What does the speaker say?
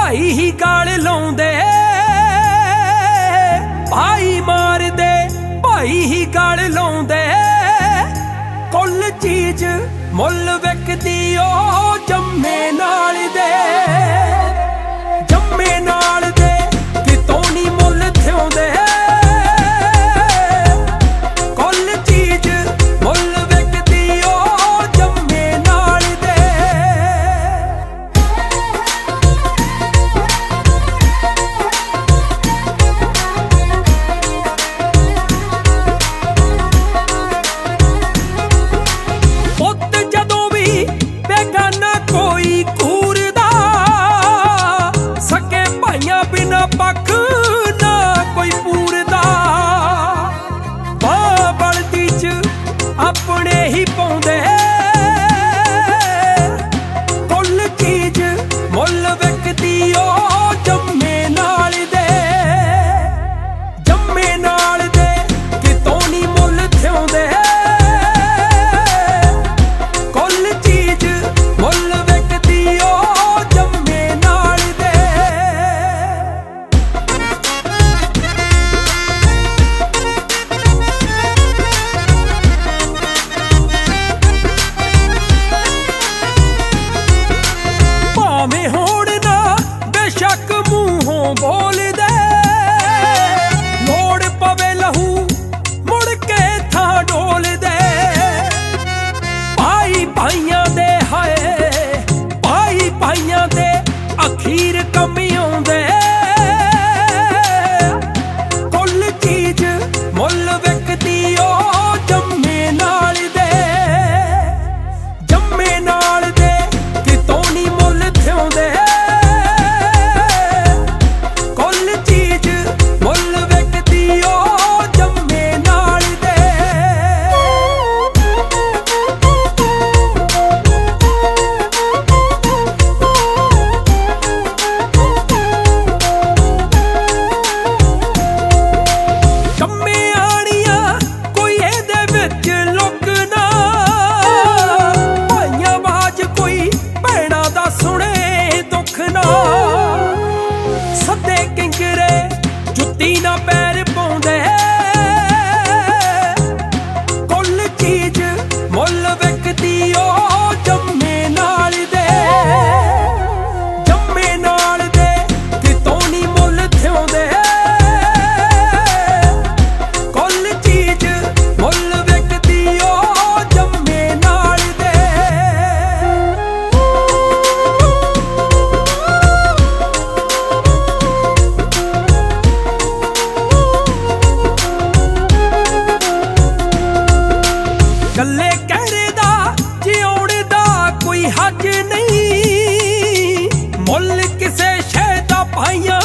भाई ही गाल लाउंदे, भाई मार दे भाई ही गाल लाउंदे। कुल चीज मुल विकदी ओ जम्मे नाल दे, जम्मे नाल दे कितों नी मुल थिउंदे। पख ना कोई पूरदा, बां बलदी च अपने ही पाउंदे। कुल चीज मुल विकदी ओ जम्मे नाल दे, जम्मे नाल दे कितों नी मुल थिउंदे। कुल चीज मुल विकदी ओ जम्मे नाल दे। भावें होण ना बेशक मूहों बोल दे, लोड़ पवे लहू मुड़ के थां डोल दे। भाई भाइयां दे हाय भाई भाइयां दे अखीर कमी आउंदे। कुल चीज मुल विकदी ओ जम्मे नाल दे, जम्मे नाल दे कितों नी मुल थिउंदे। कुल चीज मुल विकदी ओ जम्मे नाल दे। जम्मे आणियां कोई इहदे विच लुकना, भाइयां बाज कोई भैणां दा सुणे दुख ना। सद्दे किंगरे जुत्ती ना पैर पाउंदे। कुल चीज मुल विकदी ओ जम्मे नाल दे, जम्मे नाल दे कितों नी मुल थिउंदे। कुल चीज मुल विकदी ओ जम्मे नाल दे। गल्ले कहरे दा जिउण दा कोई हज नहीं, मुल किसे शै दा भाइयां